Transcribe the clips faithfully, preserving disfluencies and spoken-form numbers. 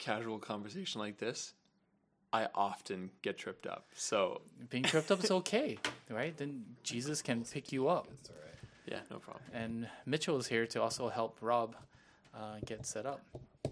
casual conversation like this, I often get tripped up. So being tripped up is okay, right? Then Jesus can pick you up. That's all right. yeah, no problem. And Mitchell is here to also help Rob uh, get set up.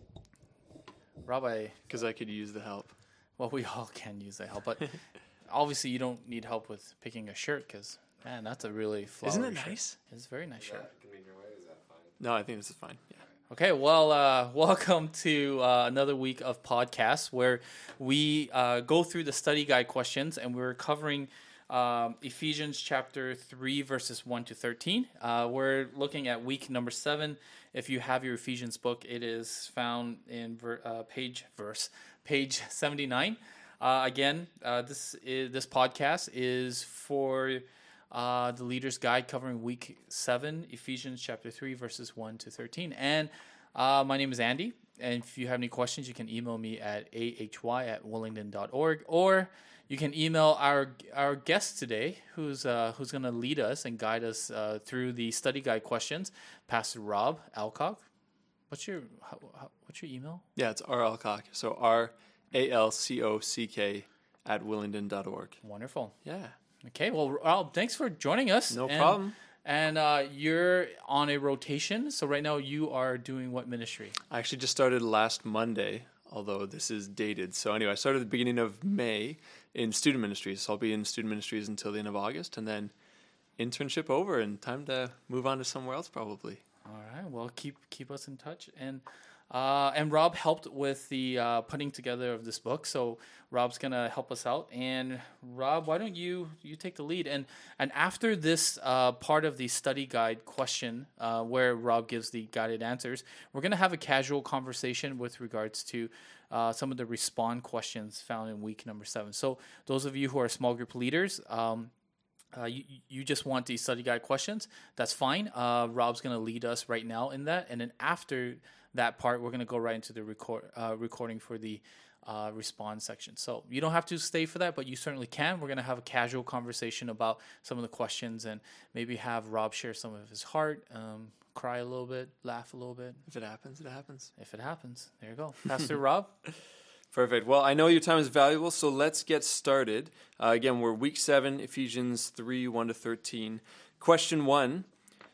Rob, I Because I could use the help. well, we all can use that help, but obviously you don't need help with picking a shirt because man, that's a really flowery Isn't it shirt. nice? It's a very nice Is shirt. that convenient way? Is that fine? No, I think this is fine. Yeah. Okay, well, uh, welcome to uh, another week of podcasts where we uh, go through the study guide questions, and we're covering um, Ephesians chapter three, verses one to thirteen. Uh, we're looking at week number seven. If you have your Ephesians book, it is found in ver- uh, page verse page seventy-nine. Uh, again, uh, this is, this podcast is for Uh, the Leader's Guide covering week seven, Ephesians chapter three, verses one to thirteen. And uh, my name is Andy. And if you have any questions, you can email me at ahy at willingdon dot org, or you can email our our guest today, who's uh, who's going to lead us and guide us uh, through the study guide questions, Pastor Rob Alcock. What's your how, how, what's your email? Yeah, it's R Alcock. So R A L C O C K at willingdon dot org. Wonderful. Yeah. Okay, well, Rob, thanks for joining us. No and, problem. And uh, you're on a rotation, so right now you are doing what ministry? I actually just started last Monday, although this is dated. So anyway, I started at the beginning of May in student ministries. So I'll be in student ministries until the end of August, and then internship over, and time to move on to somewhere else probably. All right, well, keep keep us in touch. And uh, and Rob helped with the uh, putting together of this book, so Rob's gonna help us out. And Rob, why don't you you take the lead? And and after this uh, part of the study guide question, uh, where Rob gives the guided answers, we're gonna have a casual conversation with regards to uh, some of the respond questions found in week number seven. So those of you who are small group leaders. Um, Uh, you, you just want the study guide questions, that's fine. Uh, Rob's going to lead us right now in that. And then after that part, we're going to go right into the record, uh, recording for the uh, response section. So you don't have to stay for that, but you certainly can. We're going to have a casual conversation about some of the questions and maybe have Rob share some of his heart, um, cry a little bit, laugh a little bit. If it happens, it happens. If it happens. There you go. Pastor Rob? Perfect. Well, I know your time is valuable, so let's get started. Uh, again, we're week seven, Ephesians three, one to thirteen. Question one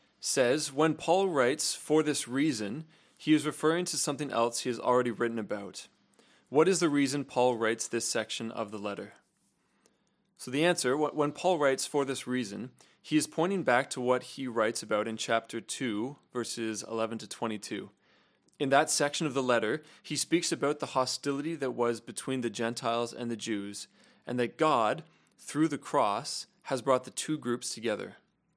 says, when Paul writes, for this reason, he is referring to something else he has already written about. What is the reason Paul writes this section of the letter? So the answer, when Paul writes, for this reason, he is pointing back to what he writes about in chapter two, verses eleven to twenty-two. In that section of the letter, he speaks about the hostility that was between the Gentiles and the Jews, and that God, through the cross, has brought the two groups together.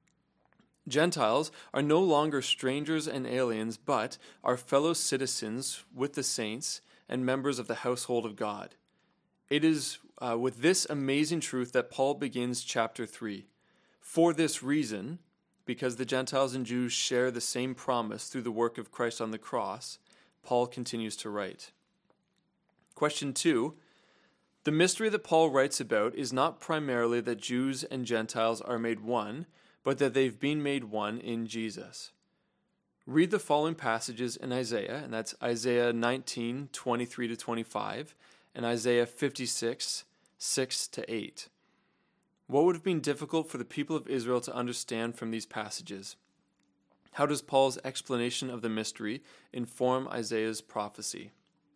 Gentiles are no longer strangers and aliens, but are fellow citizens with the saints and members of the household of God. It is uh, with this amazing truth that Paul begins chapter three. For this reason, because the Gentiles and Jews share the same promise through the work of Christ on the cross, Paul continues to write. Question two, the mystery that Paul writes about is not primarily that Jews and Gentiles are made one, but that they've been made one in Jesus. Read the following passages in Isaiah, and that's Isaiah nineteen, twenty-three to twenty-five, and Isaiah fifty-six, six to eight. What would have been difficult for the people of Israel to understand from these passages? How does Paul's explanation of the mystery inform Isaiah's prophecy?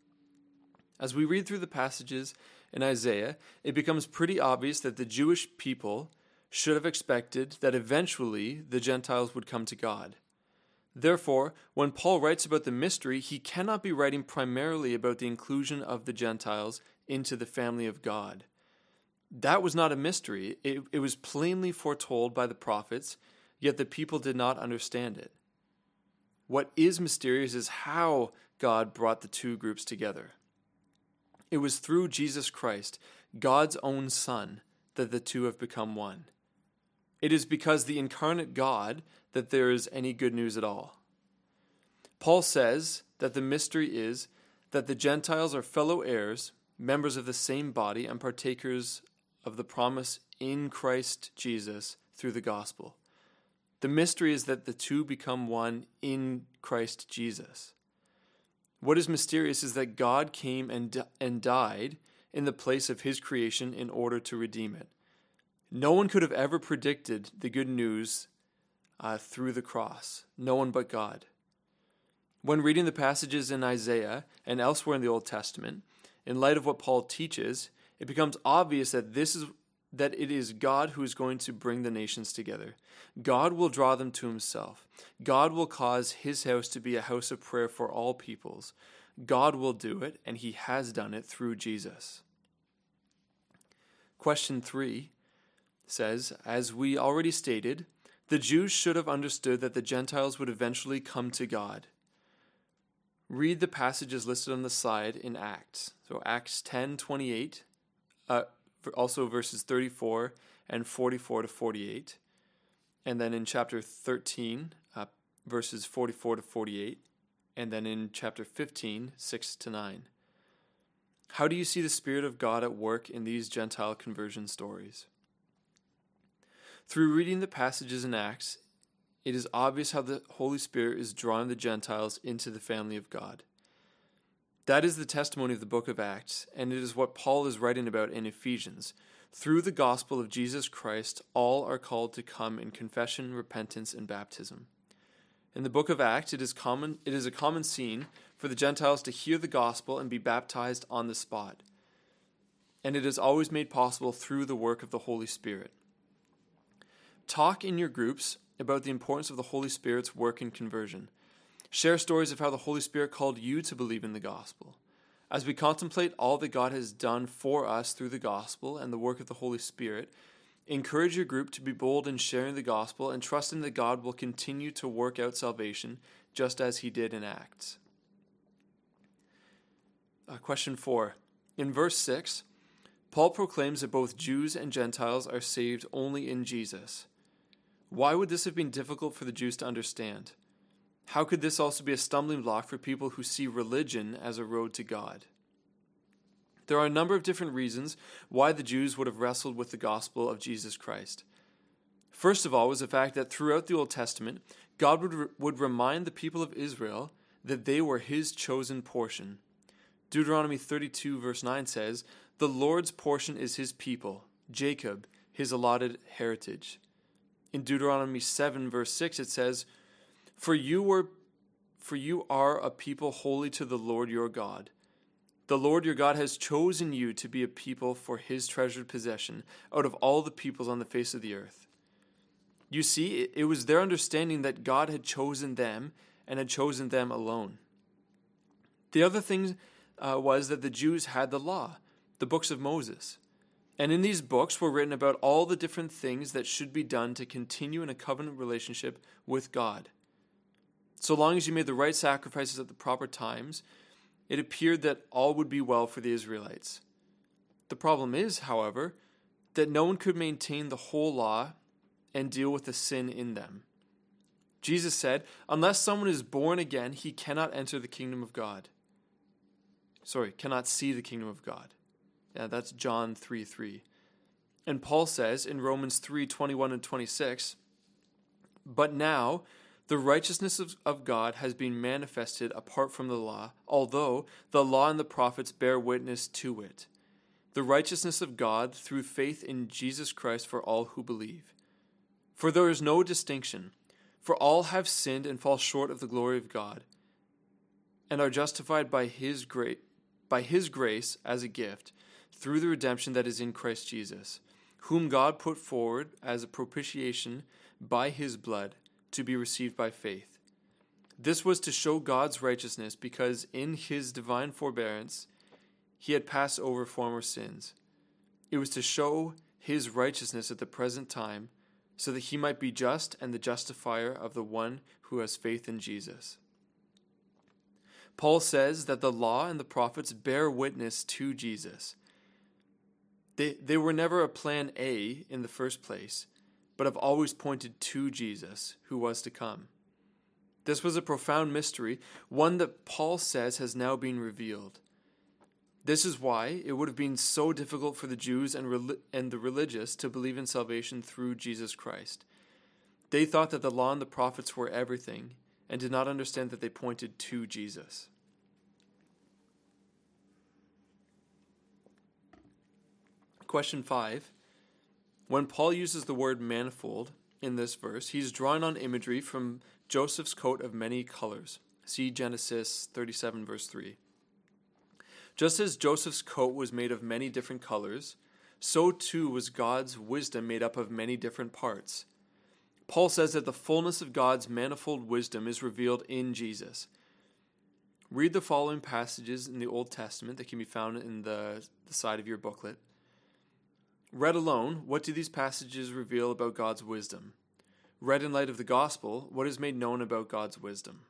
As we read through the passages in Isaiah, it becomes pretty obvious that the Jewish people should have expected that eventually the Gentiles would come to God. Therefore, when Paul writes about the mystery, he cannot be writing primarily about the inclusion of the Gentiles into the family of God. That was not a mystery. It, it was plainly foretold by the prophets, yet the people did not understand it. What is mysterious is how God brought the two groups together. It was through Jesus Christ, God's own Son, that the two have become one. It is because the incarnate God that there is any good news at all. Paul says that the mystery is that the Gentiles are fellow heirs, members of the same body, and partakers of the promise in Christ Jesus through the gospel. The mystery is that the two become one in Christ Jesus. What is mysterious is that God came and, and died in the place of his creation in order to redeem it. No one could have ever predicted the good news uh, through the cross. No one but God. When reading the passages in Isaiah and elsewhere in the Old Testament, in light of what Paul teaches, it becomes obvious that this is that it is God who is going to bring the nations together. God will draw them to himself. God will cause his house to be a house of prayer for all peoples. God will do it, and he has done it through Jesus. Question three says, as we already stated, the Jews should have understood that the Gentiles would eventually come to God. Read the passages listed on the slide in Acts. So Acts ten twenty-eight, uh, also verses thirty-four and forty-four to forty-eight. And then in chapter thirteen, uh, verses forty-four to forty-eight. And then in chapter fifteen, six to nine. How do you see the Spirit of God at work in these Gentile conversion stories? Through reading the passages in Acts, it is obvious how the Holy Spirit is drawing the Gentiles into the family of God. That is the testimony of the book of Acts, and it is what Paul is writing about in Ephesians. Through the gospel of Jesus Christ, all are called to come in confession, repentance, and baptism. In the book of Acts, it is common it is a common scene for the Gentiles to hear the gospel and be baptized on the spot. And it is always made possible through the work of the Holy Spirit. Talk in your groups about the importance of the Holy Spirit's work in conversion. Share stories of how the Holy Spirit called you to believe in the gospel. As we contemplate all that God has done for us through the gospel and the work of the Holy Spirit, encourage your group to be bold in sharing the gospel and trusting that God will continue to work out salvation just as he did in Acts. Uh, question four. In verse six, Paul proclaims that both Jews and Gentiles are saved only in Jesus. Why would this have been difficult for the Jews to understand? How could this also be a stumbling block for people who see religion as a road to God? There are a number of different reasons why the Jews would have wrestled with the gospel of Jesus Christ. First of all was the fact that throughout the Old Testament, God would, re- would remind the people of Israel that they were his chosen portion. Deuteronomy thirty-two verse nine says, "The Lord's portion is his people, Jacob, his allotted heritage." In Deuteronomy seven verse six it says, For you were, for you are a people holy to the Lord your God. The Lord your God has chosen you to be a people for his treasured possession out of all the peoples on the face of the earth. You see, it was their understanding that God had chosen them and had chosen them alone. The other thing uh, was that the Jews had the law, the books of Moses. And in these books were written about all the different things that should be done to continue in a covenant relationship with God. So long as you made the right sacrifices at the proper times, it appeared that all would be well for the Israelites. The problem is, however, that no one could maintain the whole law and deal with the sin in them. Jesus said, unless someone is born again, he cannot enter the kingdom of God. Sorry, cannot see the kingdom of God. Yeah, that's John three three. And Paul says in Romans three twenty-one and twenty-six, But now the righteousness of, of God has been manifested apart from the law, although the law and the prophets bear witness to it. The righteousness of God through faith in Jesus Christ for all who believe. For there is no distinction, for all have sinned and fall short of the glory of God, and are justified by his great by his grace as a gift, through the redemption that is in Christ Jesus, whom God put forward as a propitiation by his blood, to be received by faith. This was to show God's righteousness, because in his divine forbearance he had passed over former sins. It was to show his righteousness at the present time, so that he might be just and the justifier of the one who has faith in Jesus. Paul says that the law and the prophets bear witness to Jesus. They, they were never a plan A in the first place, but have always pointed to Jesus, who was to come. This was a profound mystery, one that Paul says has now been revealed. This is why it would have been so difficult for the Jews and, rel- and the religious to believe in salvation through Jesus Christ. They thought that the law and the prophets were everything, and did not understand that they pointed to Jesus. Question five. When Paul uses the word manifold in this verse, he's drawing on imagery from Joseph's coat of many colors. See Genesis thirty-seven, verse three. Just as Joseph's coat was made of many different colors, so too was God's wisdom made up of many different parts. Paul says that the fullness of God's manifold wisdom is revealed in Jesus. Read the following passages in the Old Testament that can be found in the, the side of your booklet. Read alone, what do these passages reveal about God's wisdom? Read in light of the gospel, what is made known about God's wisdom?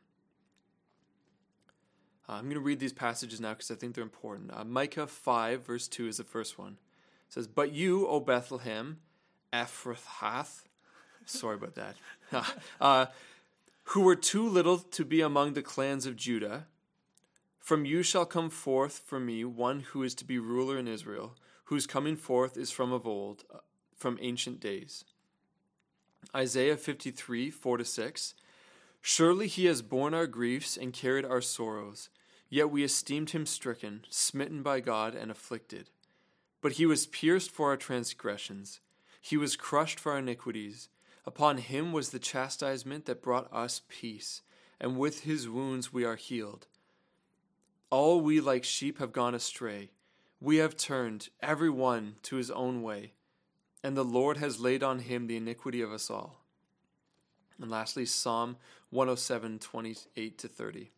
Uh, I'm going to read these passages now because I think they're important. Uh, Micah five, verse two is the first one. It says, "But you, O Bethlehem, Ephrathah," sorry about that, uh, "who were too little to be among the clans of Judah, from you shall come forth for me one who is to be ruler in Israel, whose coming forth is from of old, uh, from ancient days." Isaiah fifty-three, four to six. "Surely he has borne our griefs and carried our sorrows, yet we esteemed him stricken, smitten by God, and afflicted. But he was pierced for our transgressions, he was crushed for our iniquities. Upon him was the chastisement that brought us peace, and with his wounds we are healed. All we like sheep have gone astray. We have turned, every one, to his own way, and the Lord has laid on him the iniquity of us all." And lastly, Psalm one oh seven, twenty-eight to thirty.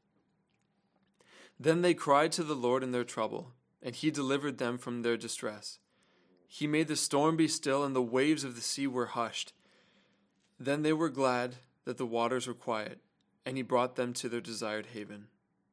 "Then they cried to the Lord in their trouble, and he delivered them from their distress. He made the storm be still, and the waves of the sea were hushed. Then they were glad that the waters were quiet, and he brought them to their desired haven."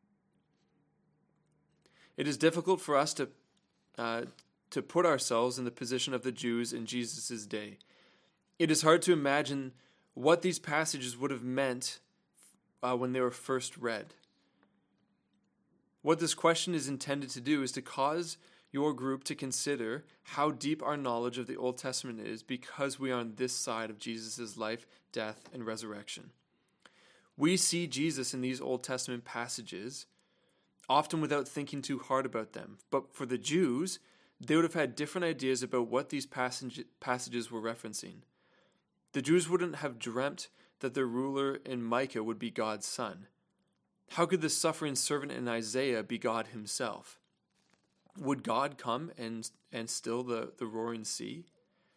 It is difficult for us to uh, to put ourselves in the position of the Jews in Jesus' day. It is hard to imagine what these passages would have meant uh, when they were first read. What this question is intended to do is to cause your group to consider how deep our knowledge of the Old Testament is because we are on this side of Jesus' life, death, and resurrection. We see Jesus in these Old Testament passages often without thinking too hard about them. But for the Jews, they would have had different ideas about what these passage, passages were referencing. The Jews wouldn't have dreamt that their ruler in Micah would be God's son. How could the suffering servant in Isaiah be God himself? Would God come and, and still the, the roaring sea?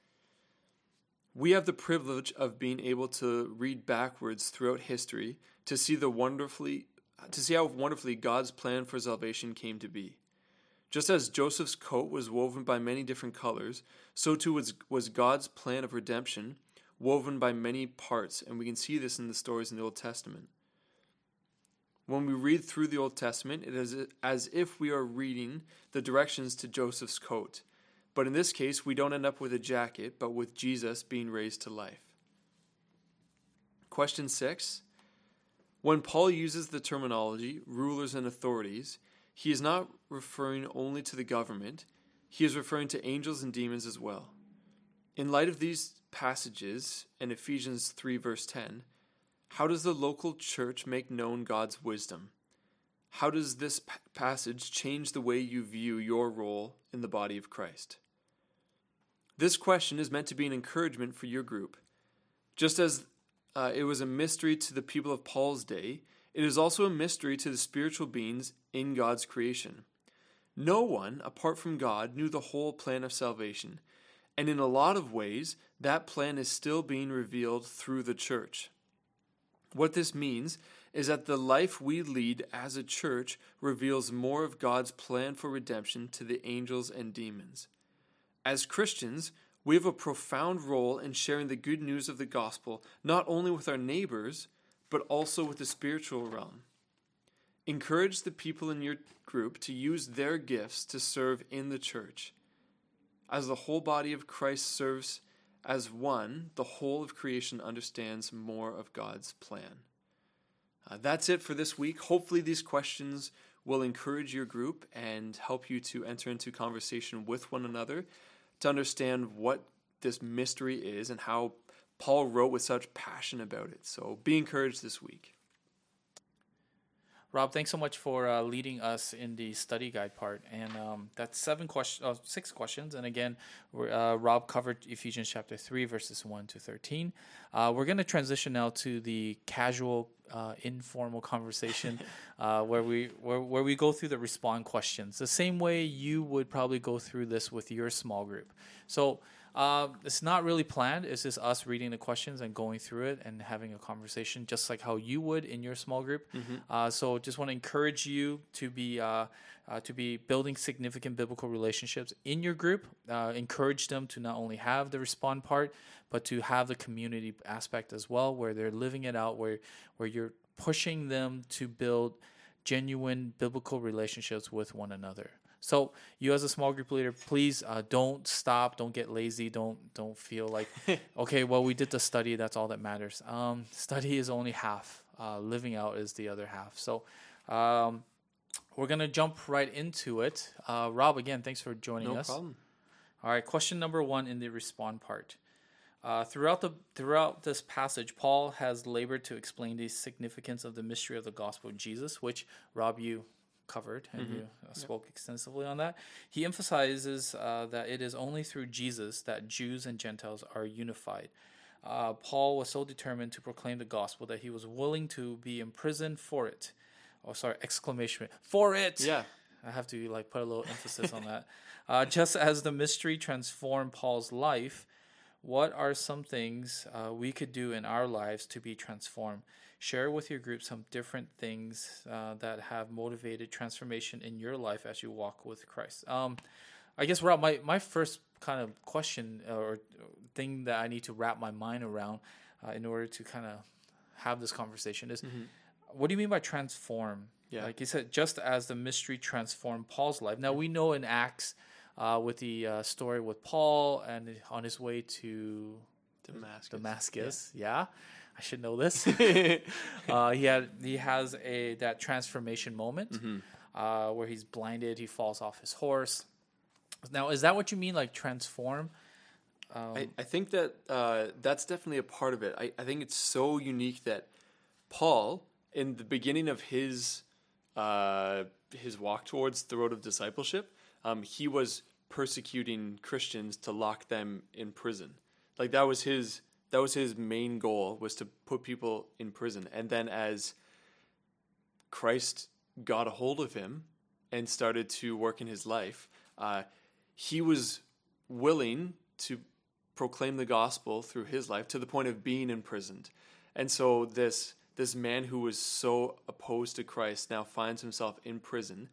We have the privilege of being able to read backwards throughout history to see the wonderfully to see how wonderfully God's plan for salvation came to be. Just as Joseph's coat was woven by many different colors, so too was, was God's plan of redemption woven by many parts, and we can see this in the stories in the Old Testament. When we read through the Old Testament, it is as if we are reading the directions to Joseph's coat. But in this case, we don't end up with a jacket, but with Jesus being raised to life. Question six. When Paul uses the terminology rulers and authorities, he is not referring only to the government, he is referring to angels and demons as well. In light of these passages and Ephesians three verse ten, how does the local church make known God's wisdom? How does this p- passage change the way you view your role in the body of Christ? This question is meant to be an encouragement for your group. Just as uh, it was a mystery to the people of Paul's day, it is also a mystery to the spiritual beings in God's creation. No one, apart from God, knew the whole plan of salvation, and in a lot of ways, that plan is still being revealed through the church. What this means is that the life we lead as a church reveals more of God's plan for redemption to the angels and demons. As Christians, we have a profound role in sharing the good news of the gospel, not only with our neighbors, but also with the spiritual realm. Encourage the people in your group to use their gifts to serve in the church. As the whole body of Christ serves as one, the whole of creation understands more of God's plan. Uh, that's it for this week. Hopefully these questions will encourage your group and help you to enter into conversation with one another to understand what this mystery is and how Paul wrote with such passion about it. So be encouraged this week. Rob, thanks so much for uh, leading us in the study guide part. And um, that's seven questions, oh, six questions. And again, we're, uh, Rob covered Ephesians chapter three, verses one to thirteen. Uh, we're going to transition now to the casual, uh, informal conversation uh, where we where, where we go through the respond questions, the same way you would probably go through this with your small group. So Uh, it's not really planned. It's just us reading the questions and going through it and having a conversation, just like how you would in your small group. Mm-hmm. Uh, so, just want to encourage you to be uh, uh, to be building significant biblical relationships in your group. Uh, encourage them to not only have the respond part, but to have the community aspect as well, where they're living it out, where where you're pushing them to build genuine biblical relationships with one another. So you as a small group leader, please uh, don't stop, don't get lazy, don't don't feel like, okay, well, we did the study, that's all that matters. Um, study is only half. Uh, living out is the other half. So um, we're going to jump right into it. Uh, Rob, again, thanks for joining no us. No problem. All right, question number one in the respond part. Uh, throughout the throughout this passage, Paul has labored to explain the significance of the mystery of the gospel of Jesus, which, Rob, you covered and mm-hmm. you uh, spoke yep. extensively on that. He emphasizes uh, that it is only through Jesus that Jews and Gentiles are unified. Uh, Paul was so determined to proclaim the gospel that he was willing to be imprisoned for it. Oh, sorry, exclamation for it. Yeah, I have to like put a little emphasis on that. Uh, just as the mystery transformed Paul's life, what are some things uh, we could do in our lives to be transformed? Share with your group some different things uh, that have motivated transformation in your life as you walk with Christ. Um, I guess, Rob, my, my first kind of question or thing that I need to wrap my mind around uh, in order to kind of have this conversation is, mm-hmm. what do you mean by transform? Yeah. Like you said, just as the mystery transformed Paul's life. Now, we know in Acts uh, with the uh, story with Paul and on his way to Damascus. Damascus, yeah. yeah. I should know this. uh, he had he has a that transformation moment mm-hmm. uh, where he's blinded. He falls off his horse. Now, is that what you mean, like transform? Um, I, I think that uh, that's definitely a part of it. I, I think it's so unique that Paul, in the beginning of his uh, his walk towards the road of discipleship, um, he was persecuting Christians to lock them in prison. Like that was his. That was his main goal, was to put people in prison. And then as Christ got a hold of him and started to work in his life, uh, he was willing to proclaim the gospel through his life to the point of being imprisoned. And so this this man who was so opposed to Christ now finds himself in prison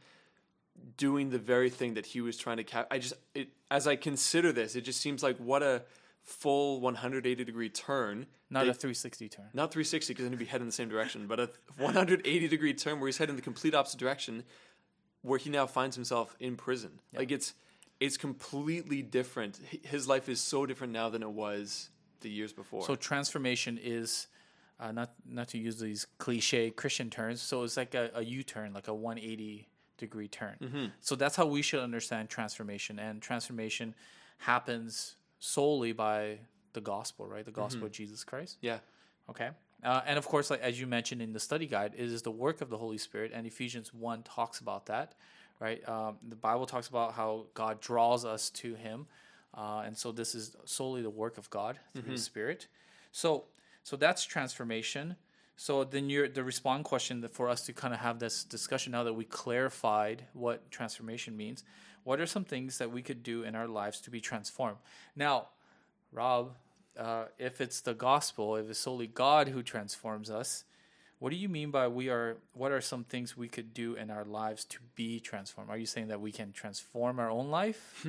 doing the very thing that he was trying to cap- I just it, as I consider this, it just seems like what a full one hundred eighty degree turn. Not they, a three sixty turn. Not three sixty because then he'd be heading in the same direction, but a one hundred eighty degree turn where he's heading the complete opposite direction, where he now finds himself in prison. Yeah. Like it's it's completely different. His life is so different now than it was the years before. So transformation is, uh, not not to use these cliche Christian terms, so it's like a, a U-turn, like a one hundred eighty degree turn. Mm-hmm. So that's how we should understand transformation. And transformation happens solely by the gospel, right? The gospel mm-hmm. of Jesus Christ. Yeah. Okay. Uh, and of course, like as you mentioned in the study guide, it is the work of the Holy Spirit, and Ephesians one talks about that, right? Um, the Bible talks about how God draws us to Him, uh, and so this is solely the work of God through mm-hmm. the Spirit. So, so that's transformation. So then, you're, the respond question that for us to kind of have this discussion now that we clarified what transformation means. What are some things that we could do in our lives to be transformed? Now, Rob, uh, if it's the gospel, if it's solely God who transforms us, what do you mean by we are? What are some things we could do in our lives to be transformed? Are you saying that we can transform our own life?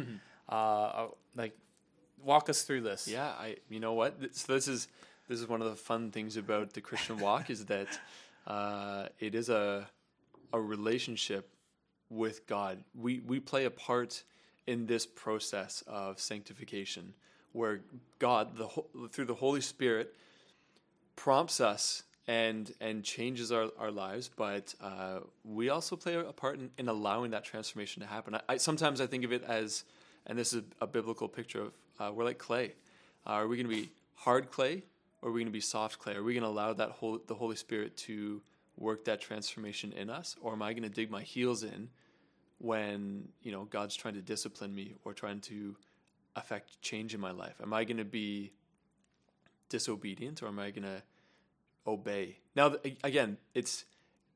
uh, like, walk us through this. Yeah, I. You know what? So this is this is one of the fun things about the Christian walk is that uh, it is a a relationship with God. We we play a part in this process of sanctification, where God, the through the Holy Spirit, prompts us and and changes our, our lives, but uh, we also play a part in, in allowing that transformation to happen. I, I sometimes I think of it as, and this is a biblical picture of uh, we're like clay. Uh, are we going to be hard clay, or are we going to be soft clay? Are we going to allow that whole, the Holy Spirit to work that transformation in us, or am I going to dig my heels in when, you know, God's trying to discipline me or trying to affect change in my life? Am I going to be disobedient, or am I going to obey? Now, again, it's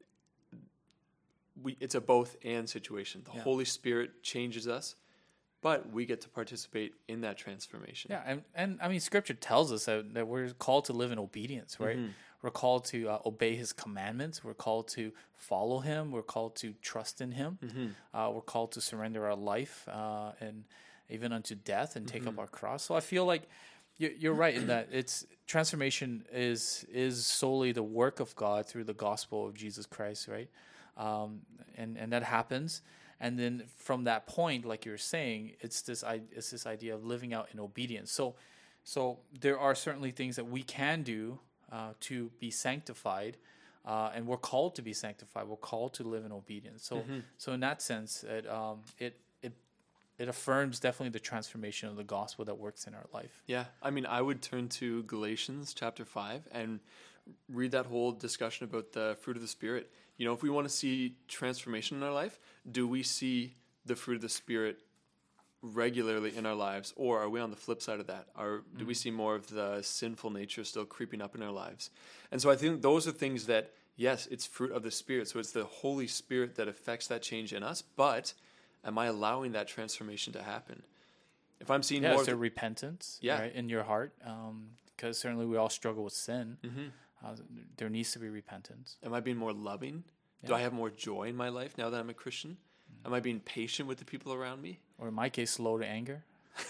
we it's a both and situation. The yeah. Holy Spirit changes us, but we get to participate in that transformation. Yeah, and, and I mean, Scripture tells us that, that we're called to live in obedience, right? Mm-hmm. We're called to uh, obey His commandments. We're called to follow Him. We're called to trust in Him. Mm-hmm. Uh, we're called to surrender our life uh, and even unto death and take mm-hmm. up our cross. So I feel like you're, you're right in that it's transformation is is solely the work of God through the gospel of Jesus Christ, right? Um, and and that happens. And then from that point, like you were saying, it's this it's this idea of living out in obedience. So, so there are certainly things that we can do uh, to be sanctified, uh, and we're called to be sanctified. We're called to live in obedience. So, mm-hmm. so in that sense, it um, it it it affirms definitely the transformation of the gospel that works in our life. Yeah, I mean, I would turn to Galatians chapter five and read that whole discussion about the fruit of the Spirit. You know, if we want to see transformation in our life, do we see the fruit of the Spirit regularly in our lives, or are we on the flip side of that? Are mm-hmm. do we see more of the sinful nature still creeping up in our lives? And so I think those are things that, yes, it's fruit of the Spirit. So it's the Holy Spirit that affects that change in us, but am I allowing that transformation to happen? If I'm seeing yeah, more... is there the, repentance yeah. right, in your heart? Because um, certainly we all struggle with sin. Mm-hmm. Uh, there needs to be repentance. Am I being more loving? Yeah. Do I have more joy in my life now that I'm a Christian? Mm-hmm. Am I being patient with the people around me? Or in my case, slow to anger?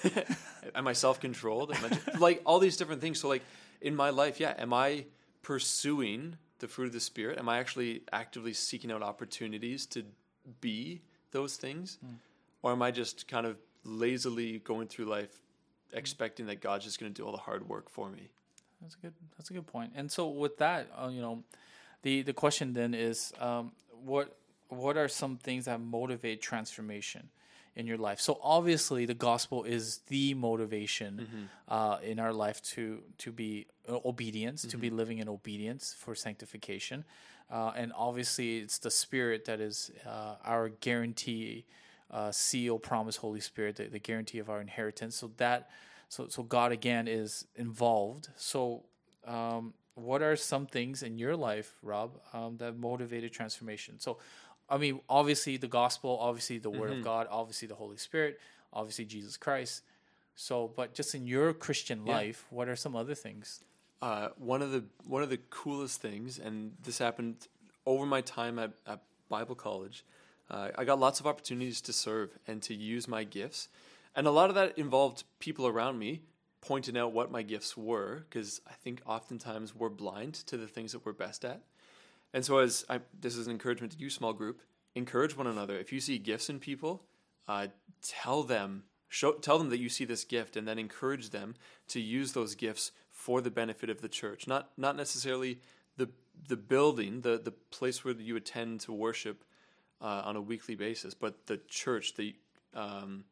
Am I self-controlled? Am I, like all these different things. So like in my life, yeah, am I pursuing the fruit of the Spirit? Am I actually actively seeking out opportunities to be those things? Mm. Or am I just kind of lazily going through life expecting that God's just going to do all the hard work for me? That's a good. That's a good point. And so, with that, uh, you know, the, the question then is, um, what what are some things that motivate transformation in your life? So obviously, the gospel is the motivation mm-hmm. uh, in our life to to be uh, obedience, mm-hmm. to be living in obedience for sanctification, uh, and obviously, it's the Spirit that is uh, our guarantee, uh, seal, promise, Holy Spirit, the, the guarantee of our inheritance. So that. So, so God again is involved. So, um, what are some things in your life, Rob, um, that motivated transformation? So, I mean, obviously the gospel, obviously the Word mm-hmm. of God, obviously the Holy Spirit, obviously Jesus Christ. So, but just in your Christian yeah. life, what are some other things? Uh, one of the one of the coolest things, and this happened over my time at, at Bible college. Uh, I got lots of opportunities to serve and to use my gifts. And a lot of that involved people around me pointing out what my gifts were, because I think oftentimes we're blind to the things that we're best at. And so as I, this is an encouragement to you, small group, encourage one another. If you see gifts in people, uh, tell them, show, tell them that you see this gift, and then encourage them to use those gifts for the benefit of the church. Not not necessarily the the building, the, the place where you attend to worship uh, on a weekly basis, but the church, the... Um,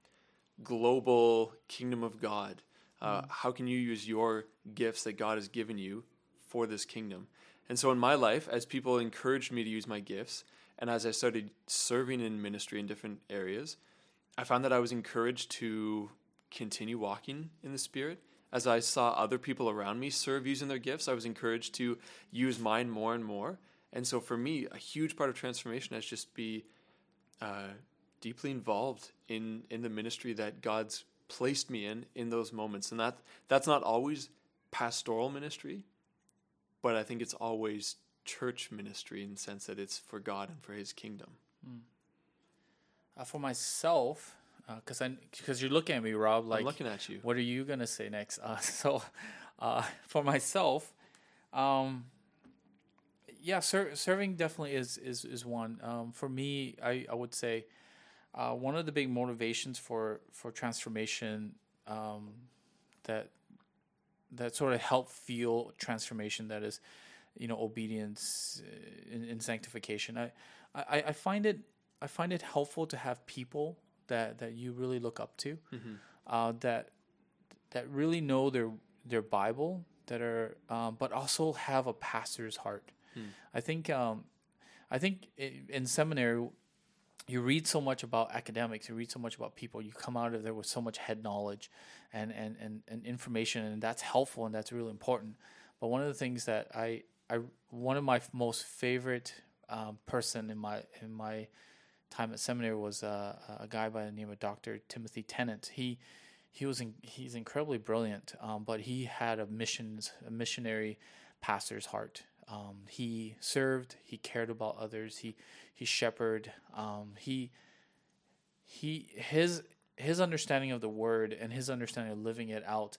global kingdom of God. Uh, mm. How can you use your gifts that God has given you for this kingdom? And so in my life, as people encouraged me to use my gifts, and as I started serving in ministry in different areas, I found that I was encouraged to continue walking in the Spirit. As I saw other people around me serve using their gifts, I was encouraged to use mine more and more. And so for me, a huge part of transformation has just be uh, deeply involved in, in the ministry that God's placed me in in those moments. And that that's not always pastoral ministry, but I think it's always church ministry in the sense that it's for God and for His kingdom. Mm. Uh, for myself, because uh, because you're looking at me, Rob, like, I'm looking at you. What are you going to say next? Uh, so uh, for myself, um, yeah, ser- serving definitely is, is, is one. Um, for me, I, I would say, Uh, one of the big motivations for, for transformation um, that that sort of help fuel transformation, that is, you know, obedience in, in sanctification. I, I, I find it I find it helpful to have people that, that you really look up to, mm-hmm. uh, that that really know their their Bible, that are um, but also have a pastor's heart. I think um, I think in, in seminary, you read so much about academics, you read so much about people, you come out of there with so much head knowledge and, and, and, and information, and that's helpful and that's really important. But one of the things that I, I one of my f- most favorite um, person in my in my time at seminary was uh, a guy by the name of Doctor Timothy Tennant. He he was in, he's incredibly brilliant, um, but he had a missions a missionary pastor's heart. Um, he served. He cared about others. He he shepherded. Um, he he his his understanding of the word and his understanding of living it out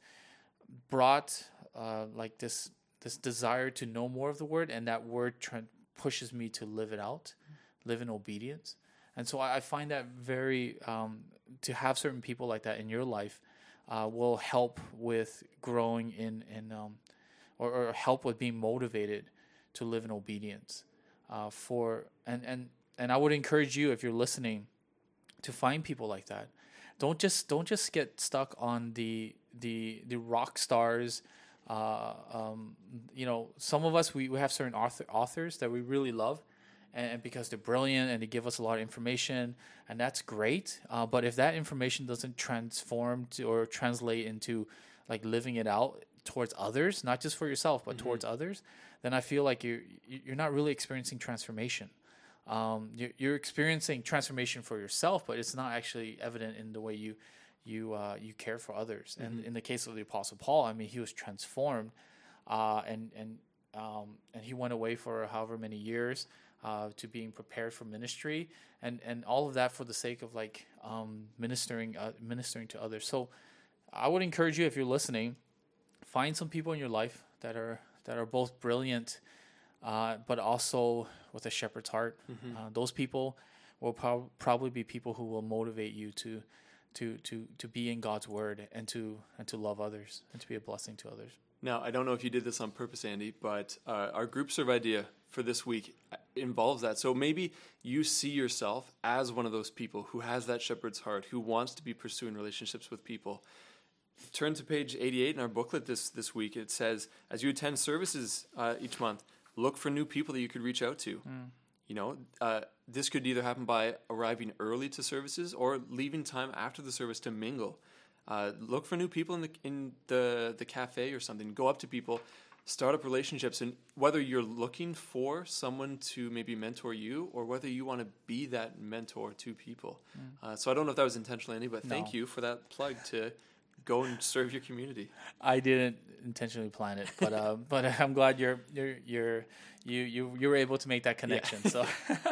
brought uh, like this this desire to know more of the word, and that word tra- pushes me to live it out, live in obedience. And so I, I find that very um, to have certain people like that in your life uh, will help with growing in in um, or, or help with being motivated to live in obedience. Uh, for and, and and I would encourage you, if you're listening, to find people like that. Don't just don't just get stuck on the the the rock stars. Uh, um, you know, some of us we, we have certain author, authors that we really love, and, and because they're brilliant and they give us a lot of information, and that's great. Uh, but if that information doesn't transform to, or translate into like living it out towards others, not just for yourself, but mm-hmm. towards others, then I feel like you're you're not really experiencing transformation. Um, you're, you're experiencing transformation for yourself, but it's not actually evident in the way you you uh, you care for others. Mm-hmm. And in the case of the Apostle Paul, I mean, he was transformed, uh, and and um, and he went away for however many years uh, to being prepared for ministry, and, and all of that for the sake of like um, ministering uh, ministering to others. So I would encourage you, if you're listening, find some people in your life that are that are both brilliant, uh, but also with a shepherd's heart. Mm-hmm. Uh, those people will prob- probably be people who will motivate you to, to, to, to be in God's word and to and to love others and to be a blessing to others. Now, I don't know if you did this on purpose, Andy, but uh, our group serve idea for this week involves that. So maybe you see yourself as one of those people who has that shepherd's heart, who wants to be pursuing relationships with people. Turn to page eighty-eight in our booklet this, this week. It says, as you attend services uh, each month, look for new people that you could reach out to. Mm. You know, uh, this could either happen by arriving early to services or leaving time after the service to mingle. Uh, look for new people in the in the, the cafe or something. Go up to people, start up relationships, and whether you're looking for someone to maybe mentor you or whether you want to be that mentor to people. Mm. Uh, so I don't know if that was intentional, Andy, but no. Thank you for that plug to go and serve your community. I didn't intentionally plan it, but uh, but I'm glad you're you're you're you you you were able to make that connection. Yeah. So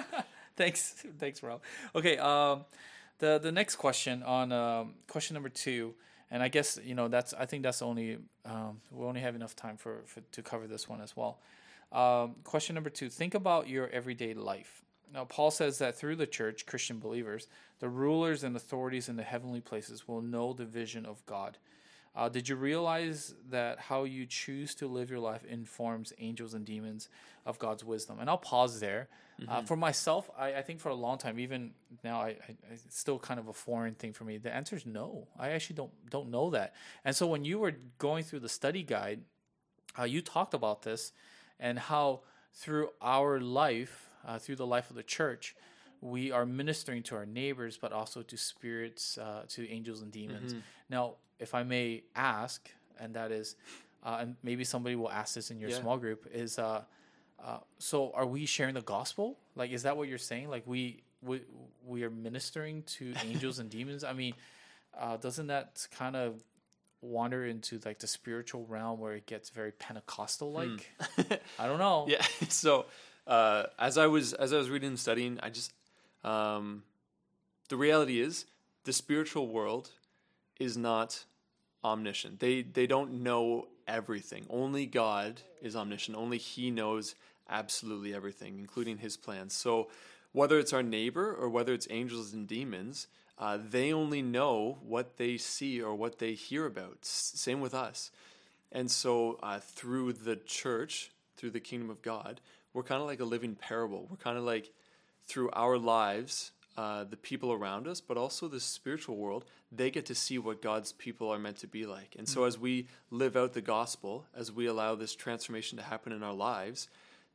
thanks, thanks, Rob. Okay, um, the the next question on um, question number two, and I guess you know that's I think that's only um, we only have enough time for, for to cover this one as well. Um, question number two: think about your everyday life. Now, Paul says that through the church, Christian believers, the rulers and authorities in the heavenly places will know the vision of God. Uh, did you realize that how you choose to live your life informs angels and demons of God's wisdom? And I'll pause there. Mm-hmm. Uh, for myself, I, I think for a long time, even now, I, I, it's still kind of a foreign thing for me. The answer is no. I actually don't don't know that. And so when you were going through the study guide, uh, you talked about this and how through our life, Uh, through the life of the church, we are ministering to our neighbors, but also to spirits, uh, to angels and demons. Mm-hmm. Now, if I may ask, and that is, uh, and maybe somebody will ask this in your yeah. small group, is uh, uh, so are we sharing the gospel? Like, is that what you're saying? Like, we we, we are ministering to angels and demons? I mean, uh, doesn't that kind of wander into like the spiritual realm where it gets very Pentecostal-like? Hmm. I don't know. Yeah, so... Uh, as I was as I was reading and studying, I just um, the reality is the spiritual world is not omniscient. They they don't know everything. Only God is omniscient. Only He knows absolutely everything, including His plans. So whether it's our neighbor or whether it's angels and demons, uh, they only know what they see or what they hear about. S- same with us. And so uh, through the church, through the kingdom of God, we're kind of like a living parable. We're kind of like, through our lives, uh, the people around us, but also the spiritual world, they get to see what God's people are meant to be like. And so mm-hmm. as we live out the gospel, as we allow this transformation to happen in our lives,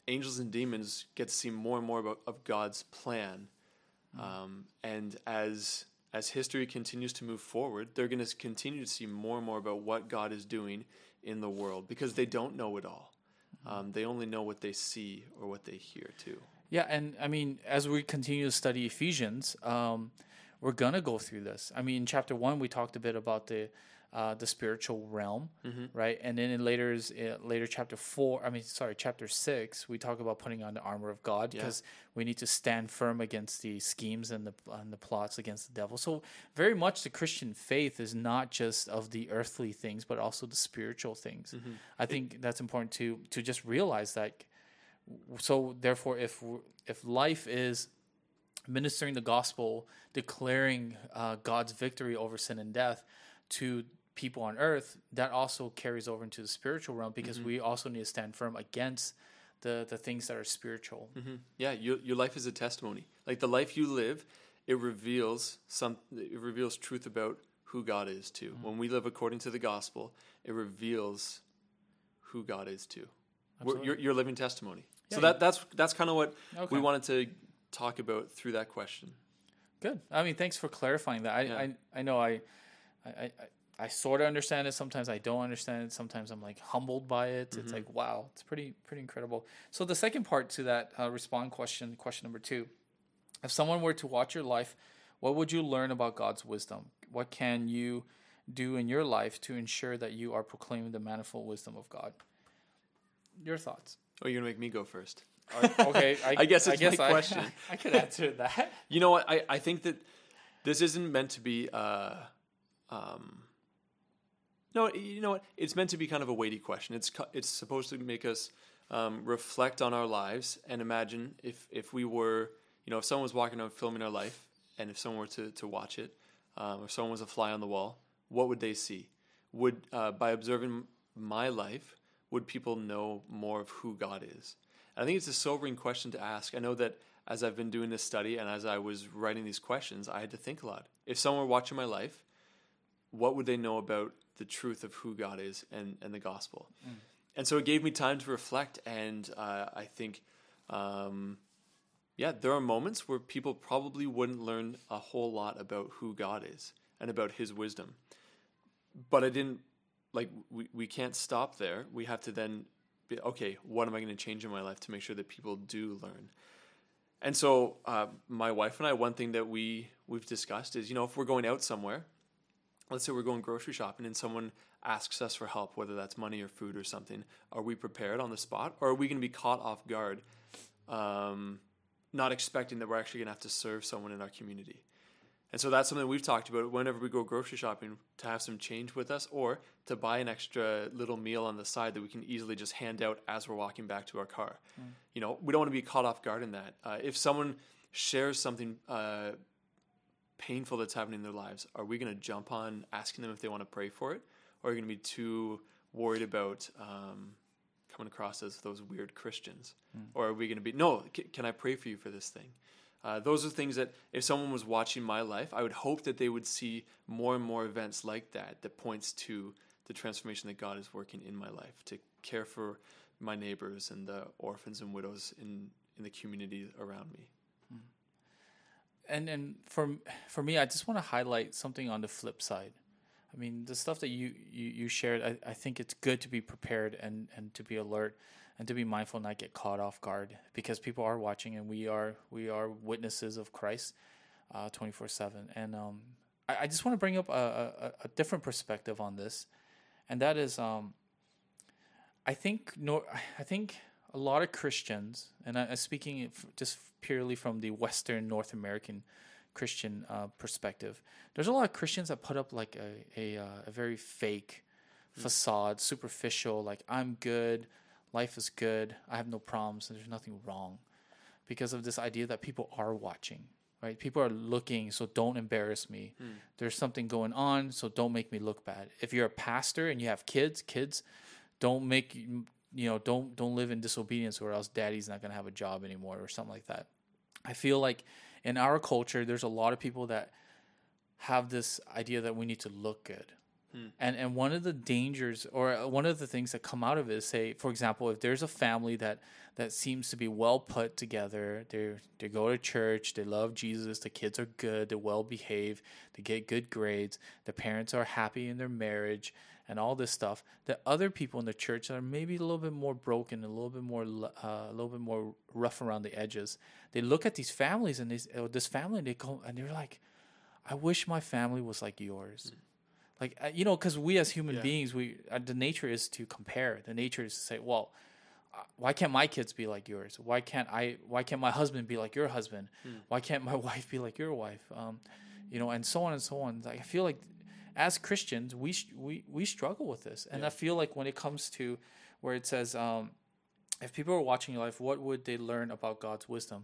angels and demons get to see more and more about, of God's plan. Mm. Um, and as as history continues to move forward, they're going to continue to see more and more about what God is doing in the world, because they don't know it all. Mm. Um, they only know what they see or what they hear too. Yeah, and I mean, as we continue to study Ephesians, um, we're going to go through this. I mean, in chapter one, we talked a bit about the uh, the spiritual realm, mm-hmm. right? And then in later, uh, later chapter four, I mean, sorry, chapter six, we talk about putting on the armor of God, because yeah. we need to stand firm against the schemes and the and the plots against the devil. So very much the Christian faith is not just of the earthly things, but also the spiritual things. Mm-hmm. I think it, that's important to to just realize that. So therefore, if if life is ministering the gospel, declaring uh, God's victory over sin and death to people on earth, that also carries over into the spiritual realm, because mm-hmm. we also need to stand firm against the the things that are spiritual. Mm-hmm. Yeah, your your life is a testimony. Like the life you live, it reveals some. It reveals truth about who God is too. Mm-hmm. When we live according to the gospel, it reveals who God is too. We're, you're, you're a living testimony. Yeah, so that that's that's kind of what okay. we wanted to talk about through that question. Good. I mean, thanks for clarifying that. I yeah. I, I know I I, I, I sort of understand it. Sometimes I don't understand it. Sometimes I'm like humbled by it. Mm-hmm. It's like, wow, it's pretty pretty incredible. So the second part to that uh, respond question, question number two, if someone were to watch your life, what would you learn about God's wisdom? What can you do in your life to ensure that you are proclaiming the manifold wisdom of God? Your thoughts. Oh, you're going to make me go first. Okay. I, I guess it's I guess my I, question. I could answer that. You know what? I, I think that this isn't meant to be... Uh, um, no, you know what? It's meant to be kind of a weighty question. It's it's supposed to make us um, reflect on our lives and imagine if, if we were... You know, if someone was walking around filming our life, and if someone were to, to watch it, um, if someone was a fly on the wall, what would they see? Would uh, by observing my life... would people know more of who God is? And I think it's a sobering question to ask. I know that as I've been doing this study and as I was writing these questions, I had to think a lot. If someone were watching my life, what would they know about the truth of who God is and, and the gospel? Mm. And so it gave me time to reflect. And uh, I think, um, yeah, there are moments where people probably wouldn't learn a whole lot about who God is and about his wisdom. But I didn't, Like, we, we can't stop there. We have to then be, okay, what am I going to change in my life to make sure that people do learn? And so uh, my wife and I, one thing that we, we've discussed is, you know, if we're going out somewhere, let's say we're going grocery shopping and someone asks us for help, whether that's money or food or something, are we prepared on the spot? Or are we going to be caught off guard, um, not expecting that we're actually going to have to serve someone in our community? And so that's something we've talked about whenever we go grocery shopping, to have some change with us or to buy an extra little meal on the side that we can easily just hand out as we're walking back to our car. Mm. You know, we don't want to be caught off guard in that. Uh, if someone shares something uh, painful that's happening in their lives, are we going to jump on asking them if they want to pray for it? Or are we going to be too worried about um, coming across as those weird Christians? Mm. Or are we going to be, no, c- can I pray for you for this thing? Uh, those are things that if someone was watching my life, I would hope that they would see more and more events like that, that points to the transformation that God is working in my life, to care for my neighbors and the orphans and widows in, in the community around me. And and for, for me, I just want to highlight something on the flip side. I mean, the stuff that you, you, you shared, I, I think it's good to be prepared and, and to be alert. And to be mindful and not get caught off guard, because people are watching, and we are we are witnesses of Christ, uh, twenty-four seven. And um, I, I just want to bring up a, a, a different perspective on this, and that is, um, I think no, I think a lot of Christians, and I, I'm speaking just purely from the Western North American Christian uh, perspective, there's a lot of Christians that put up like a a, uh, a very fake mm. facade, superficial, like I'm good. Life is good. I have no problems, and there's nothing wrong, because of this idea that people are watching, right? People are looking, so don't embarrass me. Mm. There's something going on, so don't make me look bad. If you're a pastor and you have kids, kids, don't make you know don't don't live in disobedience, or else daddy's not gonna have a job anymore, or something like that. I feel like in our culture, there's a lot of people that have this idea that we need to look good. Hmm. And and one of the dangers, or one of the things that come out of it is, say, for example, if there's a family that that seems to be well put together, they they go to church, they love Jesus, the kids are good, they're well behaved, they get good grades, the parents are happy in their marriage, and all this stuff. That other people in the church that are maybe a little bit more broken, a little bit more uh, a little bit more rough around the edges, they look at these families and they, or this family, and they go and they're like, I wish my family was like yours. Mm. Like, you know, because we as human yeah. beings, we uh, the nature is to compare. The nature is to say, well, uh, why can't my kids be like yours? Why can't I? Why can't my husband be like your husband? Hmm. Why can't my wife be like your wife? Um, you know, and so on and so on. Like, I feel like as Christians, we we we struggle with this, and yeah. I feel like when it comes to where it says, um, if people are watching your life, what would they learn about God's wisdom?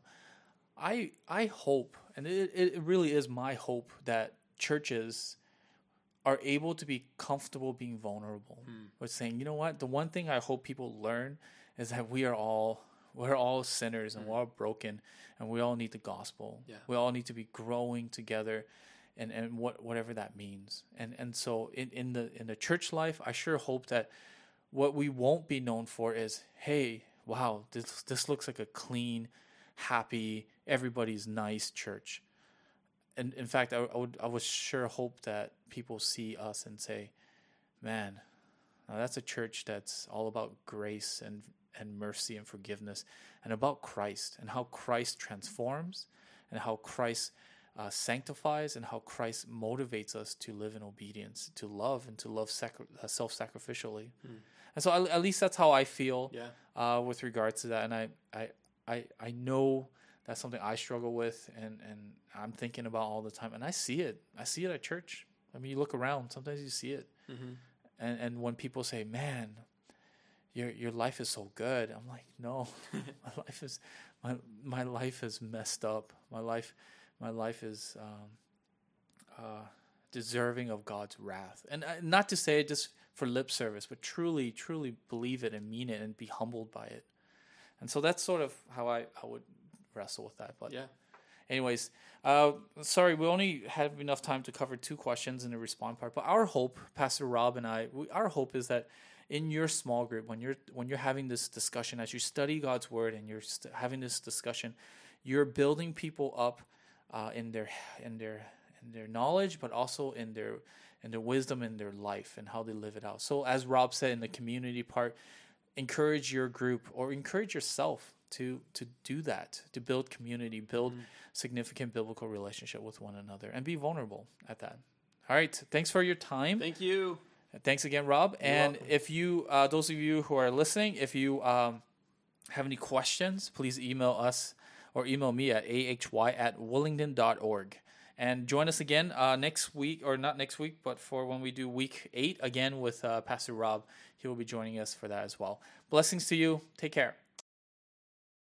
I I hope, and it it really is my hope, that churches are able to be comfortable being vulnerable hmm. with saying, you know what, the one thing I hope people learn is that we are all we're all sinners and hmm. we're all broken, and we all need the gospel. Yeah. We all need to be growing together, and, and what whatever that means. And and so in, in the in the church life, I sure hope that what we won't be known for is, hey, wow, this this looks like a clean, happy, everybody's nice church. And in fact, I, I would I would sure hope that people see us and say, man, now that's a church that's all about grace and and mercy and forgiveness, and about Christ, and how Christ transforms, and how Christ uh, sanctifies, and how Christ motivates us to live in obedience, to love, and to love sacri- uh, self-sacrificially. Hmm. And so at, at least that's how I feel yeah. uh, with regards to that. And I I I, I know that's something I struggle with, and, and I'm thinking about all the time. And I see it. I see it at church. I mean, you look around. Sometimes you see it. Mm-hmm. And and when people say, man, your your life is so good, I'm like, no, my life is my my life is messed up. My life my life is um, uh, deserving of God's wrath. And uh, not to say it just for lip service, but truly, truly believe it and mean it and be humbled by it. And so that's sort of how I, I would wrestle with that. But yeah. Anyways, uh, sorry, we only have enough time to cover two questions in the respond part. But our hope, Pastor Rob and I, we, our hope is that in your small group, when you're when you're having this discussion, as you study God's word and you're st- having this discussion, you're building people up uh, in their in their in their knowledge, but also in their in their wisdom in their life and how they live it out. So, as Rob said in the community part, encourage your group or encourage yourself to to do that, to build community, build mm-hmm. significant biblical relationship with one another, and be vulnerable at that. All right. Thanks for your time. Thank you. Thanks again, Rob. You're and welcome. if you, uh, those of you who are listening, if you um, have any questions, please email us or email me at ahy at willingdon dot org. And join us again uh, next week, or not next week, but for when we do week eight again with uh, Pastor Rob. He will be joining us for that as well. Blessings to you. Take care.